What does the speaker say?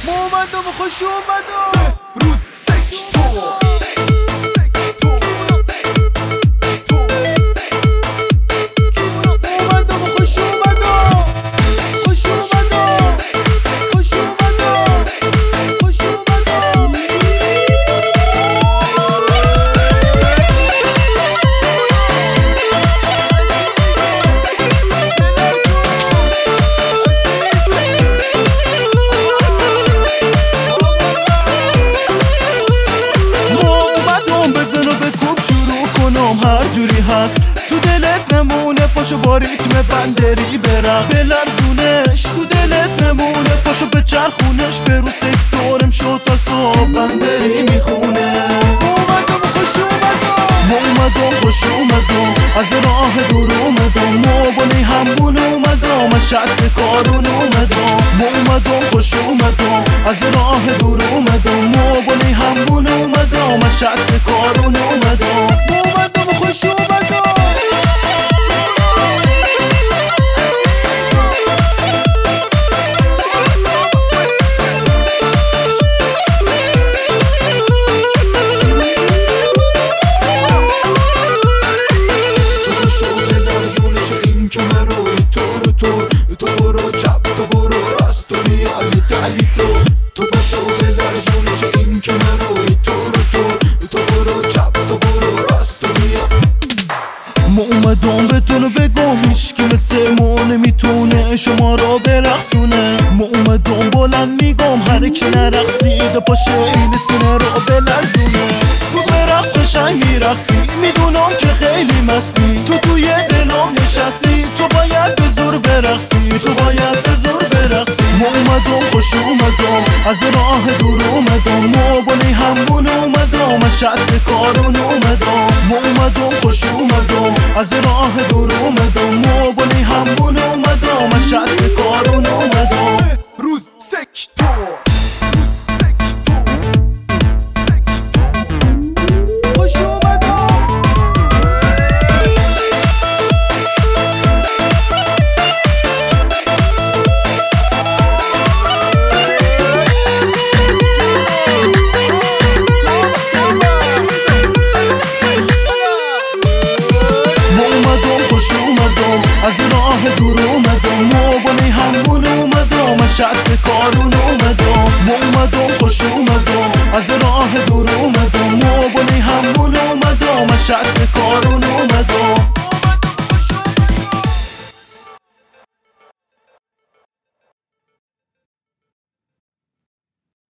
اومدم و خوش اومدم روز سکتور هر جوری هست تو دلت نمونه، پاشو با ریتم بندری برقص بلرزونش، تو دلت نمونه پاشو به چرخونش، به رو سکتورم شد تا صبح بندری میخونه. اومدم خوش اومدم خوش اومدم، از راه دور اومدم، موبالی همون اومدم، از شط کارون اومدم خوش اومدم، از راه دور اومدم، موبالی همون اومدم، از شط کارون اومدم خوش اومدم. تو شده لرزونش این که من روی تو برو چپ، تو برو راست، تو میالی دلی تو شده لرزونش این که من روی تو برو چپ، تو برو راست، تو میالی. ما اومدم بهتون بگم هیچکی مثل ما نمیتونه شما را برقصونه. ما اومدم بلند میگم هر کی نرقصیده پاشه این سینه را بلرزونه. تو برقص قشنگ میرقصی، میدونم که خیلی مستی، تو توی دلم نشستی، تو باید به زور برقصی، تو باید به زور برقصی. ما اومدم خوش اومدم، از راه دور اومدم، موبالی همون اومدم، از شط کارون اومدم. ما اومدم خوش اومدم، از راه دور اومدم، موبالی همون اومدم، از شط کارون اومدم. روز سکتور خوش اومدم. خوش اومدم، از راه دور اومدم، موبالی همون اومدم، از شط کارون اومدم. ما اومدم خوش اومدم، از راه دور اومدم، موبالی همون اومدم، از شط کارون